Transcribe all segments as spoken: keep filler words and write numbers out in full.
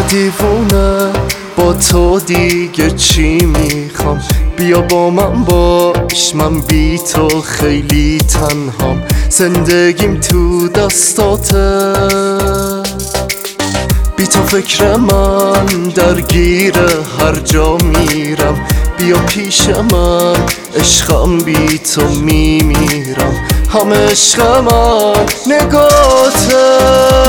دیوونه با تو دیگه چی میخوام؟ بیا با من باش، من بی تو خیلی تنهام. زندگیم تو دستاته، بی تو فکر من درگیره، هر جا میرم بیا پیش من. عشقم بی تو میمیرم، همه عشق من نگاته.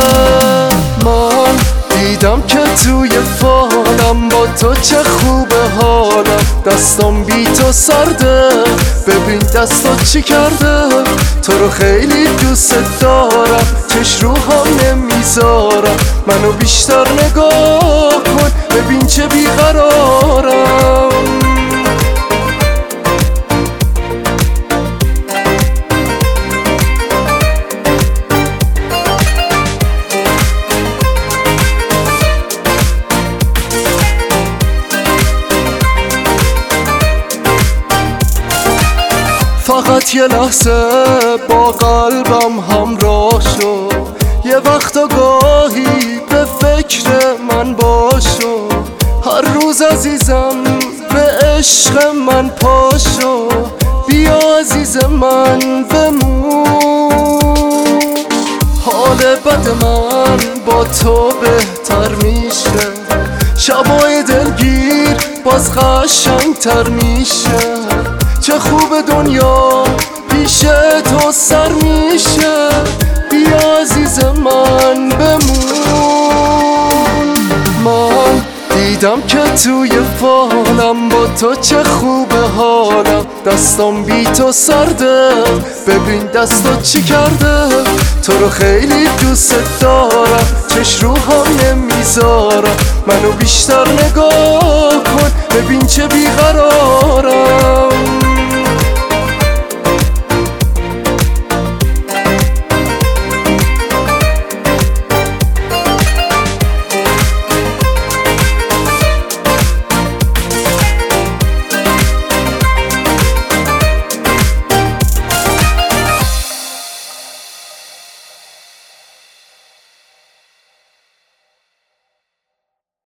من دیدم که توی فالم با تو چه خوبه حالم. دستم بی تو سرده، ببین دستا چی کرده. تو رو خیلی دوست دارم، چش رو هم نمیذارم. منو بیشتر نگاه کن، ببین چه بیقرارم. فقط یه لحظه با قلبم همراه شو، یه وقت و گاهی به فکر من باشو. هر روز عزیزم به عشق من پاشو، بیا عزیز من بمون. حال بد من با تو بهتر میشه، شبای دلگیر باز قشنگتر میشه. چه خوب دنیا پیش تو سر میشه، بیا عزیز من بمون. من دیدم که توی فالم با تو چه خوبه حالم. دستم بی تو سرده، ببین دستا چی کرده. تو رو خیلی دوست دارم، چش رو هم نمیذارم. منو بیشتر نگاه کن، ببین چه بیقرارم.